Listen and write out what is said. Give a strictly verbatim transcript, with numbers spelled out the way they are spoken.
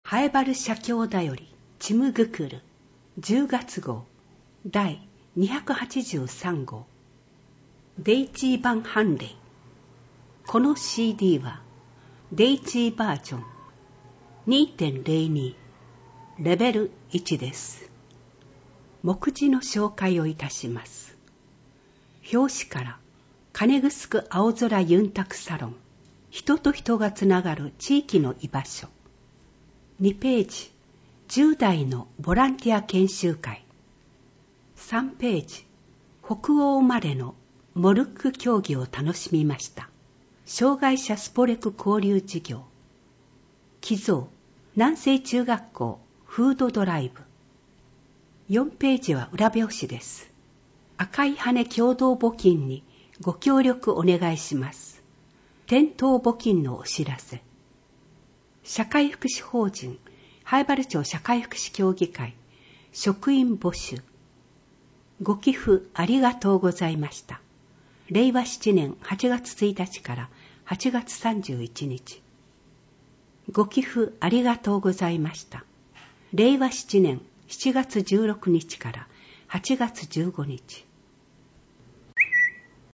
ハエバル写経だよりちむぐくるじゅうがつ号だいにひゃくはちじゅうさん号デイチー版判例。この シーディー はデイチーバージョン にてんゼロに レベルいちです。目次の紹介をいたします。表紙から金城青空ユンタクサロン、人と人がつながる地域の居場所。にページ、じゅう代のボランティア研修会。さんページ、北欧生まれのモルック競技を楽しみました。障害者スポレク交流事業。寄贈、南西中学校フードドライブ。よんページは裏表紙です。赤い羽共同募金にご協力お願いします。店頭募金のお知らせ。社会福祉法人灰原町社会福祉協議会職員募集。ご寄付ありがとうございました。れいわしちねんはちがつついたちからはちがつさんじゅういちにち。ご寄付ありがとうございました。れいわしちねんしちがつじゅうろくにちからはちがつじゅうごにち。